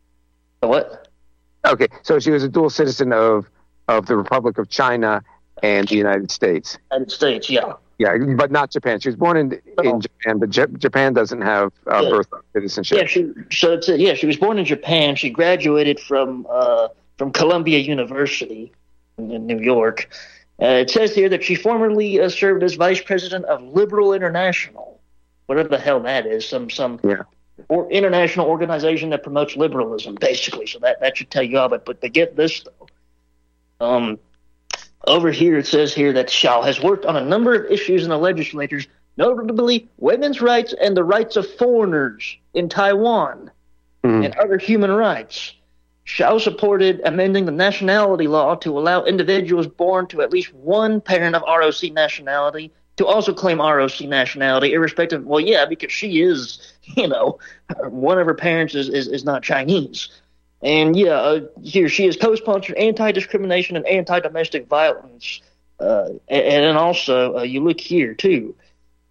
What? Okay, so she was a dual citizen of of the Republic of China and the United States. United States, yeah. Yeah, but not Japan. She was born in in Japan, but J- Japan doesn't have uh, yeah. birth citizenship. Yeah, she, so it's a, yeah, she was born in Japan. She graduated from uh, from Columbia University in, in New York. Uh, it says here that she formerly uh, served as vice president of Liberal International, whatever the hell that is, some some yeah. or international organization that promotes liberalism, basically. So that, that should tell you all. But but to get this though, um. Over here, it says here that Xiao has worked on a number of issues in the legislatures, notably women's rights and the rights of foreigners in Taiwan mm. and other human rights. Xiao supported amending the nationality law to allow individuals born to at least one parent of R O C nationality to also claim R O C nationality, irrespective. Well, yeah, because she is, you know, one of her parents is, is, is not Chinese. And yeah, uh, here she has co-sponsored anti-discrimination and anti-domestic violence. Uh, and, and also, uh, you look here too.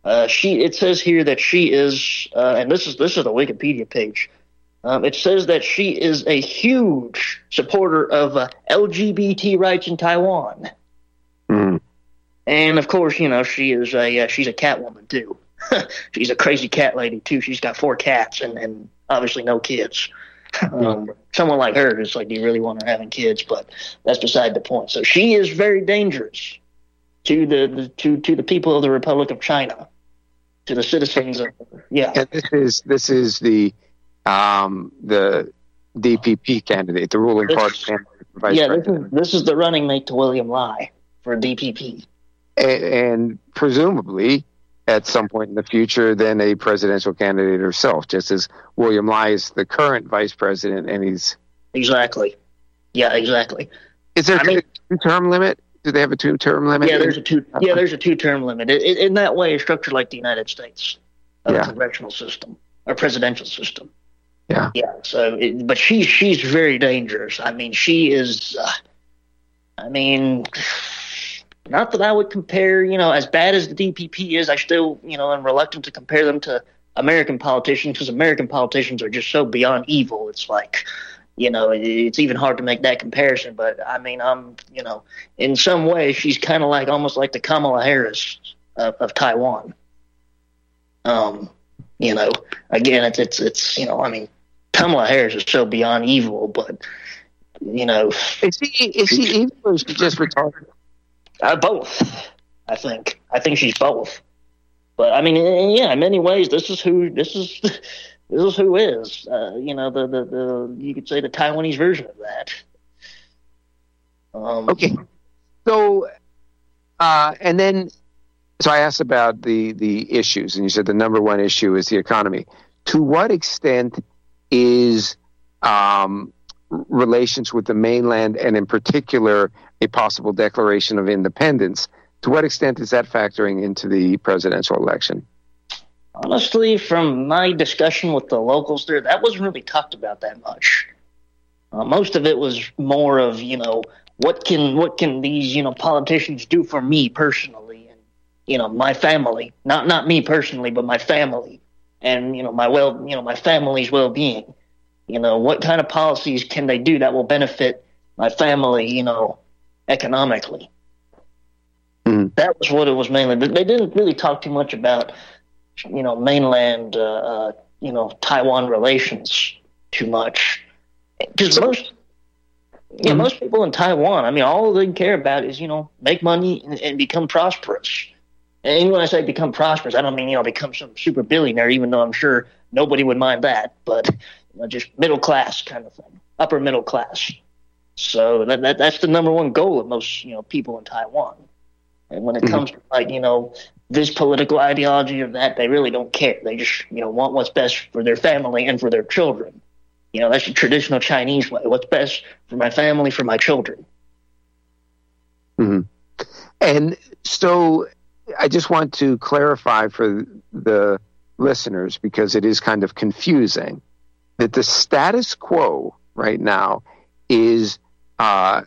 Uh, she it says here that she is, uh, and this is this is the Wikipedia page. Um, it says that she is a huge supporter of uh, L G B T rights in Taiwan. Mm. And of course, you know, she is a uh, she's a cat woman too. She's a crazy cat lady too. She's got four cats and, and obviously no kids. Um, someone like her is like, do you really want her having kids? But that's beside the point. So she is very dangerous to the, the to to the people of the Republic of China, to the citizens of yeah. And this is this is the um, the D P P candidate, the ruling This- party candidate for vice Yeah, this president. is, this is the running mate to William Lai for D P P. A- and presumably at some point in the future, then a presidential candidate herself, just as William Lai is the current vice president, and he's Exactly. Yeah, exactly. is there I mean- a two-term limit? Do they have a two-term limit? Yeah, there's a two. Yeah, there's a two-term limit. It, it, in that way, it's structured like the United States, a Yeah. congressional system or presidential system. Yeah. Yeah. So, it, but she's she's very dangerous. I mean, she is. Uh, I mean, not that I would compare. You know, as bad as the D P P is, I still, you know, am reluctant to compare them to American politicians because American politicians are just so beyond evil. It's like, you know, it, it's even hard to make that comparison. But I mean, I'm, you know, in some ways, she's kind of like almost like the Kamala Harris of, of Taiwan. Um, you know, again, it's it's it's you know, I mean, Kamala Harris is so beyond evil, but you know, Is she is she evil or is she just retarded? uh, both. I think I think she's both. But I mean, eh, yeah, in many ways, this is who this is. This is who is. Uh, you know, the, the the you could say the Taiwanese version of that. Um, Okay. So, uh, and then, so I asked about the, the issues, and you said the number one issue is the economy. To what extent is um, relations with the mainland, and in particular, a possible declaration of independence, to what extent is that factoring into the presidential election? Honestly, from my discussion with the locals there, that wasn't really talked about that much. Uh, most of it was more of, you know, what can what can these, you know, politicians do for me personally and, you know, my family. Not not me personally, but my family and, you know, my well, you know, my family's well-being. You know, what kind of policies can they do that will benefit my family, you know, economically? Mhm. That was what it was mainly. But they didn't really talk too much about, you know, mainland, uh, uh, you know, Taiwan relations too much. Because most, yeah, most people in Taiwan, I mean, all they care about is, you know, make money and, and become prosperous. And when I say become prosperous, I don't mean, you know, become some super billionaire, even though I'm sure nobody would mind that, but, you know, just middle class kind of thing, upper middle class. So that, that that's the number one goal of most, you know, people in Taiwan. And when it comes to, like, you know, this political ideology or that, they really don't care. They just, you know, want what's best for their family and for their children. You know, that's the traditional Chinese way. What's best for my family, for my children. Mm-hmm. And so I just want to clarify for the listeners, because it is kind of confusing, that the status quo right now is uh,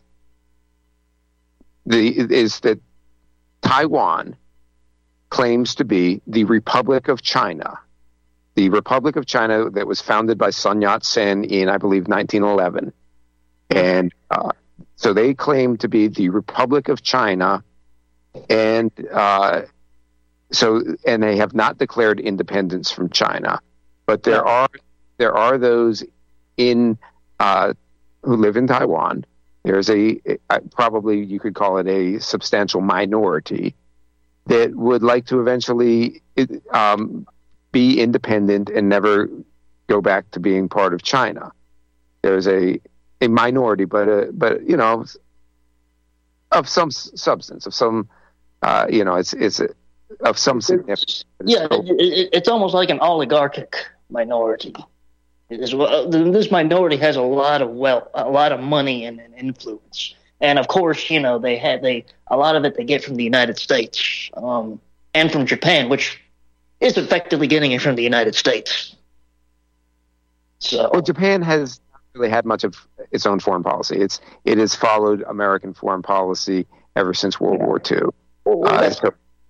the is that Taiwan claims to be the Republic of China, the Republic of China that was founded by Sun Yat-sen in, I believe, nineteen eleven. And uh, so they claim to be the Republic of China, and uh, so and they have not declared independence from China. But there are there are those in uh, who live in Taiwan. There's a uh, probably you could call it a substantial minority that would like to eventually um, be independent and never go back to being part of China. There's a a minority, but uh, but you know, of some s- substance, of some uh, you know, it's it's a, of some significance. Yeah, So- it, it, it's almost like an oligarchic minority. It is, well, this minority has a lot of wealth, a lot of money and, and influence, and of course, you know, they had they a lot of it they get from the United States um, and from Japan, which is effectively getting it from the United States. So, Well, Japan has not really had much of its own foreign policy. It's it has followed American foreign policy ever since World War Two. well, Uh, that's, so,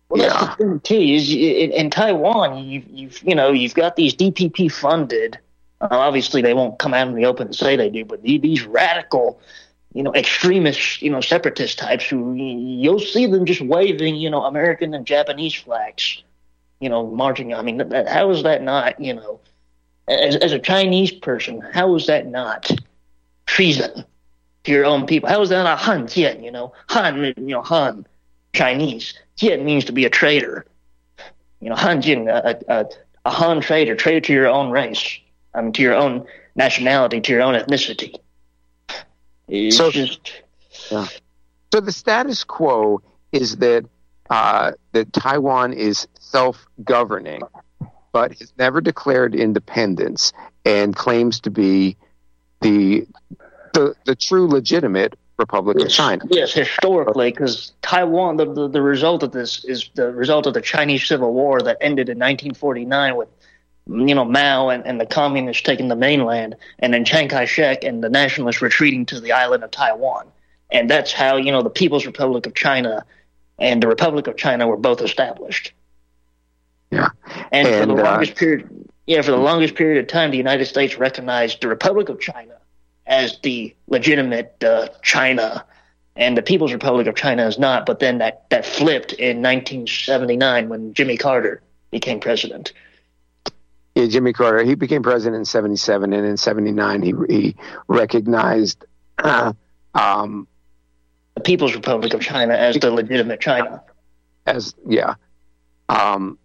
Well, yeah. that's the thing too. Is in, in Taiwan, you've, you've you know you've got these D P P funded. Uh, obviously, they won't come out in the open and say they do, but these radical, you know, extremist, you know, separatist types who you'll see them just waving, you know, American and Japanese flags, you know, marching. I mean, how is that not, you know, as as a Chinese person, how is that not treason to your own people? How is that not Han Jian? You know, Han, you know, Han, Chinese. Jian means to be a traitor. You know, Han Jian, a, a, a Han traitor, traitor to your own race. I mean, to your own nationality, to your own ethnicity. It's so, just... yeah. So the status quo is that uh, that Taiwan is self-governing, but has never declared independence and claims to be the the, the true legitimate Republic yes, of China. Yes, historically, because Taiwan, the, the the result of this is the result of the Chinese Civil War that ended in nineteen forty-nine with, you know, Mao and, and the communists taking the mainland, and then Chiang Kai-shek and the nationalists retreating to the island of Taiwan. And that's how, you know, the People's Republic of China and the Republic of China were both established. Yeah. And, and for the uh, longest period, yeah, for the longest period of time, the United States recognized the Republic of China as the legitimate uh, China, and the People's Republic of China is not. But then that, that flipped in nineteen seventy-nine when Jimmy Carter became president. Yeah, Jimmy Carter. He became president in seventy-seven, and in seventy-nine he he recognized uh, um, the People's Republic of China as the legitimate China. As yeah, um,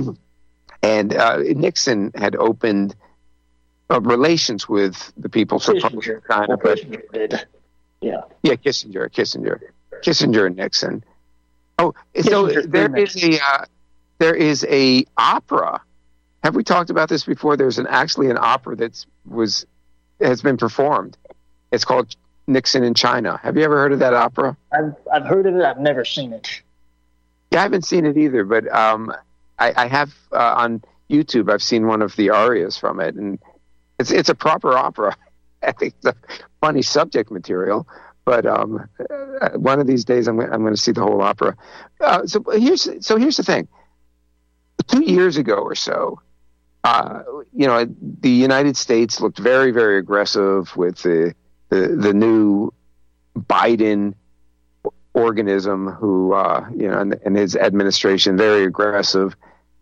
and uh, Nixon had opened uh, relations with the People's Kissinger. Republic of China, Well, but Kissinger did. Yeah, yeah, Kissinger, Kissinger, Kissinger, and Nixon. Oh, so Kissinger there is Nixon. a uh, there is a opera. Have we talked about this before? There's an actually an opera that's was has been performed. It's called Nixon in China. Have you ever heard of that opera? I've I've heard of it. I've never seen it. Yeah, I haven't seen it either, but um, I, I have uh, on YouTube. I've seen one of the arias from it, and it's it's a proper opera. I think it's a funny subject material, but um, uh, one of these days I'm I'm going to see the whole opera. Uh, so here's so here's the thing. Two years ago or so, uh, you know, the United States looked very very aggressive with the the, the new Biden organism, who uh, you know, and, and his administration, very aggressive.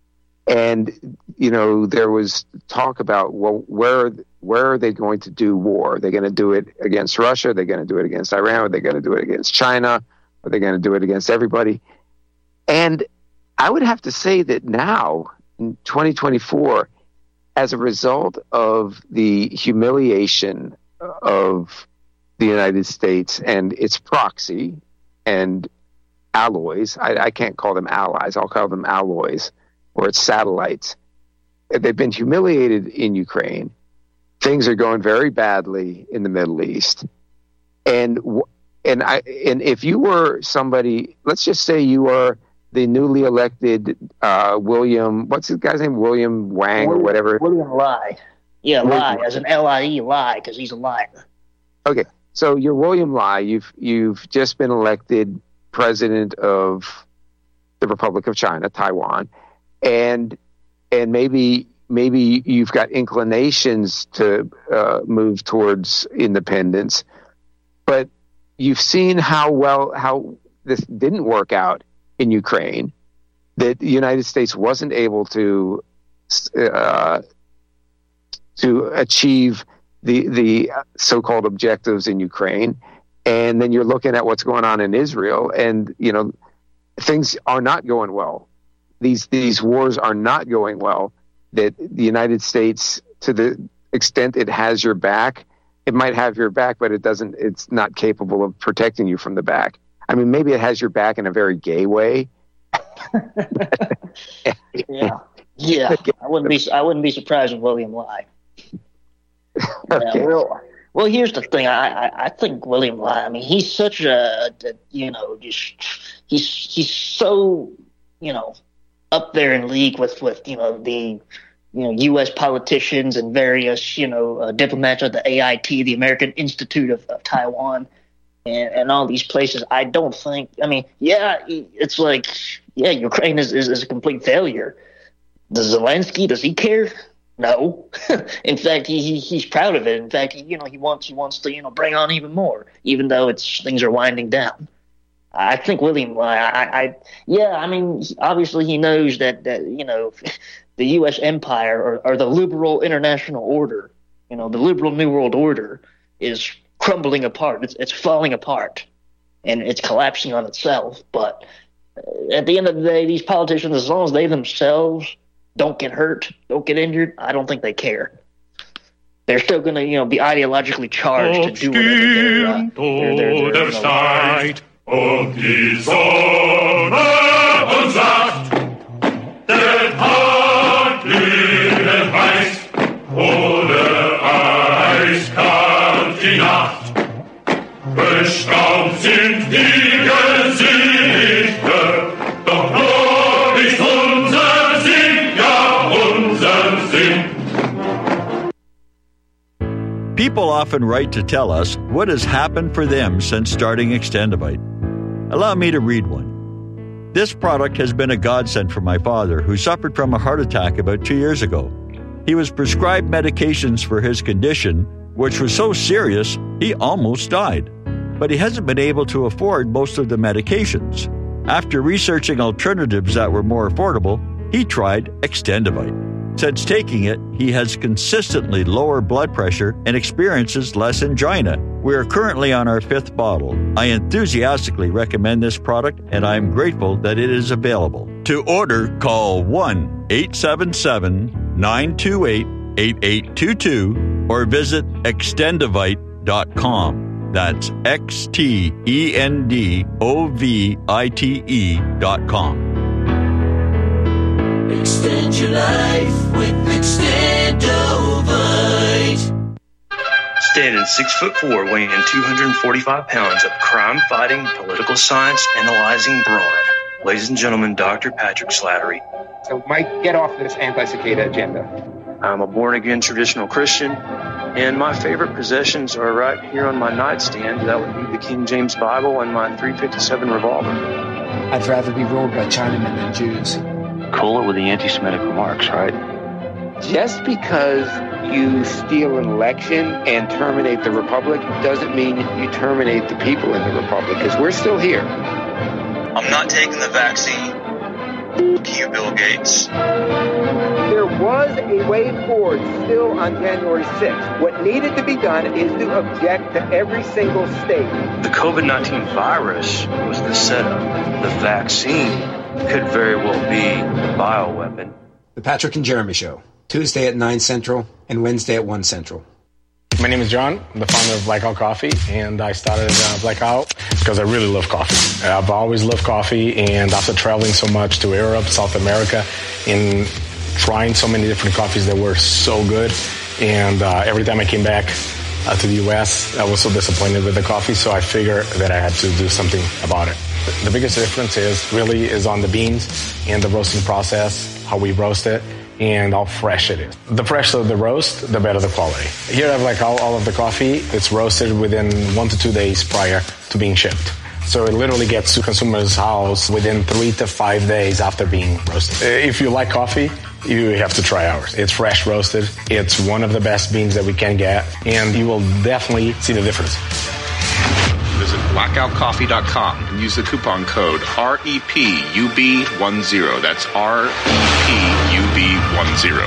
And you know, there was talk about, well, where where are they going to do war? Are they going to do it against Russia? Are they going to do it against Iran? Are they going to do it against China? Are they going to do it against everybody? And I would have to say that now, in twenty twenty-four, as a result of the humiliation of the United States and its proxy and alloys, I, I can't call them allies, I'll call them alloys, or its satellites. They've been humiliated in Ukraine. Things are going very badly in the Middle East. And and I and if you were somebody, let's just say you are the newly elected uh, William, what's the guy's name? William Wang William, or whatever. William Lai. Yeah, William Lai, Lai. as an L I E, Lai, because he's a liar. Okay, so you're William Lai. You've you've just been elected president of the Republic of China, Taiwan, and and maybe maybe you've got inclinations to uh, move towards independence, but you've seen how well how this didn't work out in Ukraine, that the United States wasn't able to uh, to achieve the the so-called objectives in Ukraine, and then you're looking at what's going on in Israel, and you know things are not going well. These these wars are not going well. That the United States, to the extent it has your back, it might have your back, but it doesn't. It's not capable of protecting you from the back. I mean, maybe it has your back in a very gay way. yeah, yeah. I wouldn't be. I wouldn't be surprised with William Lai. Okay. Yeah, well, well, here's the thing. I, I, I think William Lai. I mean, he's such a, a, you know, just he's he's so, you know, up there in league with with you know the, you know, U S politicians and various you know uh, diplomats of the A I T, the American Institute of, of Taiwan. And, and all these places, I don't think. I mean, yeah, it's like yeah, Ukraine is, is, is a complete failure. Does Zelensky, does he care? No. In fact, he, he he's proud of it. In fact, he, you know, he wants he wants to you know bring on even more, even though it's things are winding down. I think William, I, I, I yeah, I mean, obviously he knows that that you know the U S empire or, or the liberal international order, you know, the liberal New World Order is crumbling apart. It's it's falling apart, and it's collapsing on itself. But at the end of the day, these politicians, as long as they themselves don't get hurt, don't get injured, I don't think they care. They're still going to, you know, be ideologically charged to do whatever they're, uh, they're, they're, they're, you know, Und die Sonne und sagt, der Tag liebe heiß, ohne eiskalt die Nacht. Bestaubt sind die Gesichter, doch nur nicht unser Sinn, ja unser Sinn. People often write to tell us what has happened for them since starting Extendivite. Allow me to read one. This product has been a godsend for my father, who suffered from a heart attack about two years ago. He was prescribed medications for his condition, which was so serious he almost died. But he hasn't been able to afford most of the medications. After researching alternatives that were more affordable, he tried Extendivite. Since taking it, he has consistently lower blood pressure and experiences less angina. We are currently on our fifth bottle. I enthusiastically recommend this product, and I am grateful that it is available. To order, call one eight seven seven, nine two eight, eight eight two two or visit extendivite dot com. That's X T E N D O V I T E dot com. Extend your life with Extendivite. Standing six foot four, weighing two hundred forty-five pounds of crime-fighting, political science analyzing brawn. Ladies and gentlemen, Doctor Patrick Slattery. So, Mike, get off this anti-cicada agenda. I'm a born-again traditional Christian, and my favorite possessions are right here on my nightstand. That would be the King James Bible and my three fifty-seven revolver. I'd rather be ruled by Chinamen than Jews. Cool it with the anti-Semitic remarks, right? Just because you steal an election and terminate the republic doesn't mean you terminate the people in the republic, because we're still here. I'm not taking the vaccine. F*** you, Bill Gates. There was a way forward still on January sixth. What needed to be done is to object to every single state. The COVID nineteen virus was the setup. The vaccine could very well be the bioweapon. The Patrick and Jeremy Show, Tuesday at nine Central and Wednesday at one Central. My name is John. I'm the founder of Blackout Coffee, and I started uh, Blackout because I really love coffee. I've always loved coffee, and after traveling so much to Europe, South America, and trying so many different coffees that were so good, and uh, every time I came back uh, to the U S, I was so disappointed with the coffee, so I figured that I had to do something about it. The biggest difference is really is on the beans and the roasting process, how we roast it, and how fresh it is. The fresher the roast, the better the quality. Here I have like all, all of the coffee. It's roasted within one to two days prior to being shipped. So it literally gets to consumers' house within three to five days after being roasted. If you like coffee, you have to try ours. It's fresh roasted. It's one of the best beans that we can get, and you will definitely see the difference. Visit blackout coffee dot com and use the coupon code R E P U B ten. That's R E P U B ten.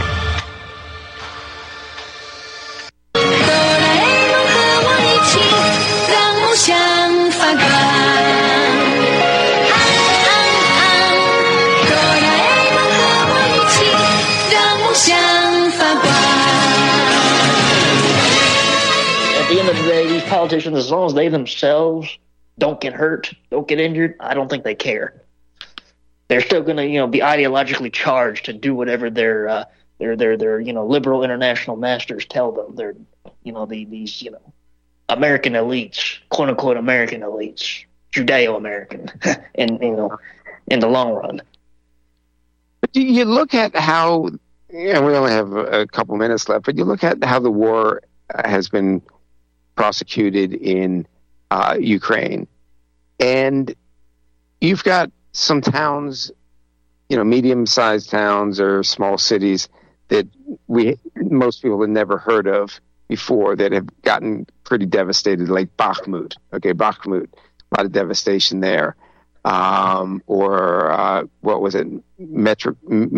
At the end of the day, these politicians, as long as they themselves don't get hurt, don't get injured, I don't think they care. They're still going to, you know, be ideologically charged to do whatever their, uh, their, their, their, you know, liberal international masters tell them. They're, you know, the, these, you know, American elites, quote unquote American elites, Judeo-American, in, you know, in the long run. But you look at how, you know, we only have a couple minutes left, but you look at how the war has been prosecuted in uh, Ukraine, and you've got some towns, you know, medium-sized towns or small cities that we most people had never heard of before that have gotten pretty devastated, like Bakhmut. Okay, Bakhmut, a lot of devastation there. Um, or uh, what was it? Metro,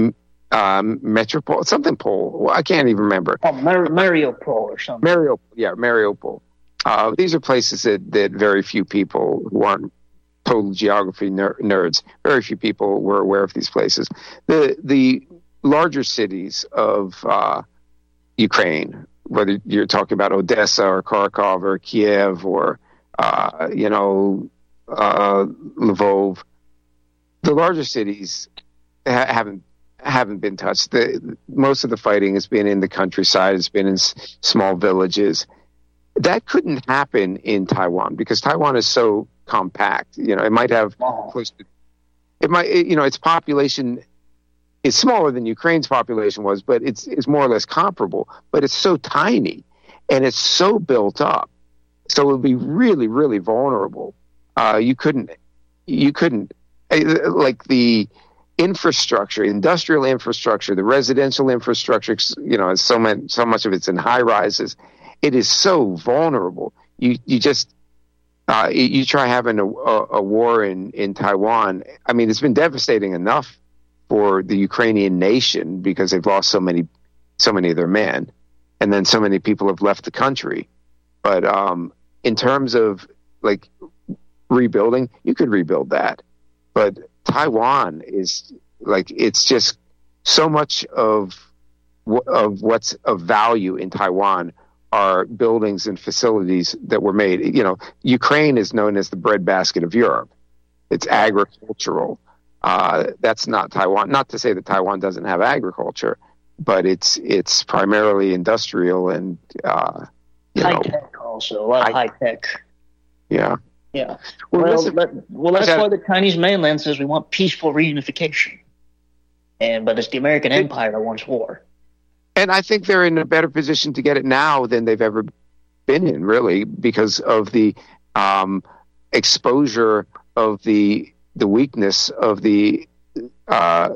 um, Metropole, something Pole. Well, I can't even remember. Oh, Mar- Mariupol or something. Mariupol, yeah, Mariupol. Uh, these are places that, that very few people who aren't total geography ner- nerds, very few people were aware of these places. The the larger cities of uh, Ukraine, whether you're talking about Odessa or Kharkov or Kiev or, uh, you know, uh, Lvov, the larger cities ha- haven't haven't been touched. The, most of the fighting has been in the countryside. It's been in s- small villages. That couldn't happen in Taiwan because Taiwan is so compact. You know, it might have close to, it might, it, you know, its population is smaller than Ukraine's population was, but it's it's more or less comparable. But it's so tiny, and it's so built up, so it would be really, really vulnerable. Uh, you couldn't, you couldn't, like the infrastructure, industrial infrastructure, the residential infrastructure. You know, so much, so much of it's in high rises. It is so vulnerable. You you just uh, you try having a, a, a war in, in Taiwan. I mean, it's been devastating enough for the Ukrainian nation because they've lost so many so many of their men, and then so many people have left the country. But um, in terms of like rebuilding, you could rebuild that. But Taiwan is like it's just so much of of what's of value in Taiwan are buildings and facilities that were made. You know, Ukraine is known as the breadbasket of Europe. It's agricultural. Uh, that's not Taiwan. Not to say that Taiwan doesn't have agriculture, but it's it's primarily industrial and uh, you high know, tech also. A lot of high tech. Yeah. Yeah. Well, Well, listen, but, well, that's why the Chinese mainland says we want peaceful reunification, and but it's the American Empire that wants war. And I think they're in a better position to get it now than they've ever been in, really, because of the um, exposure of the the weakness of the uh,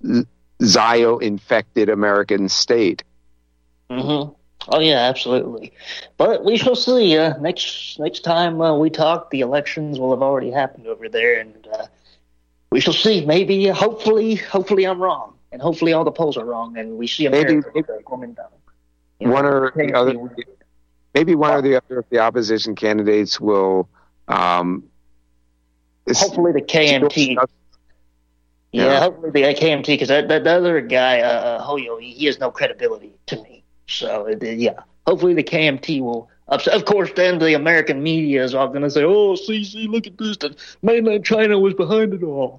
Zio-infected American state. Mm-hmm. Oh yeah, absolutely. But we shall see. Uh, next next time uh, we talk, the elections will have already happened over there, and uh, we shall see. Maybe, uh, hopefully, hopefully I'm wrong. And hopefully all the polls are wrong, and we see America maybe, coming down. One or the other, maybe one or the other of the opposition candidates will. Um, hopefully the K M T. Yeah, yeah, hopefully the K M T, because that, that the other guy, uh, Hoyo, he, he has no credibility to me. So uh, yeah, hopefully the K M T will. Upset. Of course, then the American media is all going to say, "Oh, see, see, look at this! That mainland China was behind it all."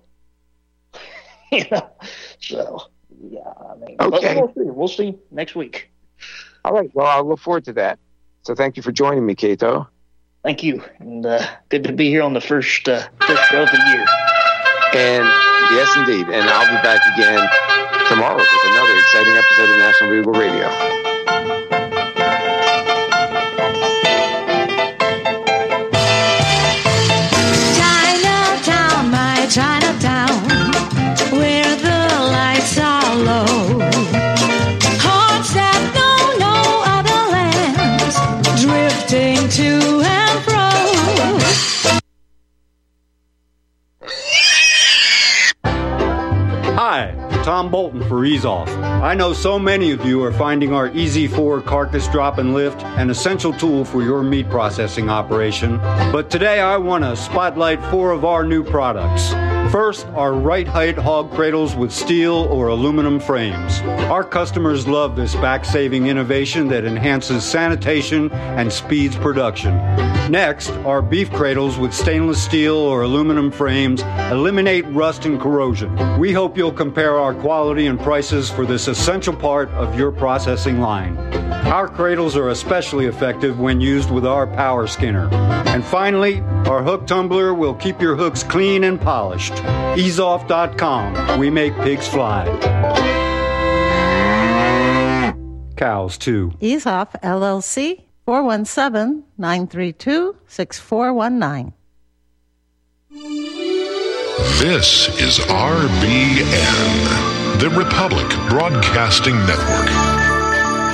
You know, so yeah, I mean, okay. We'll see. We'll see next week. All right. Well, I'll look forward to that. So, thank you for joining me, Kato. Thank you, and uh, good to be here on the first uh, first show of the year. And yes, indeed. And I'll be back again tomorrow with another exciting episode of National Bugle Radio. Chinatown, my Chinatown. Where the lights are low, hearts that know no other lands, drifting to and fro. Hi, Tom Bolton for Ease Off. I know so many of you are finding our Easy four carcass drop and lift an essential tool for your meat processing operation, but today I want to spotlight four of our new products. First, our right height hog cradles with steel or aluminum frames. Our customers love this back-saving innovation that enhances sanitation and speeds production. Next, our beef cradles with stainless steel or aluminum frames eliminate rust and corrosion. We hope you'll compare our quality and prices for this essential part of your processing line. Our cradles are especially effective when used with our power skinner. And finally, our hook tumbler will keep your hooks clean and polished. ease off dot com. We make pigs fly. Cows, too. Ease Off, L L C, four one seven, nine three two, six four one nine. This is R B N, the Republic Broadcasting Network.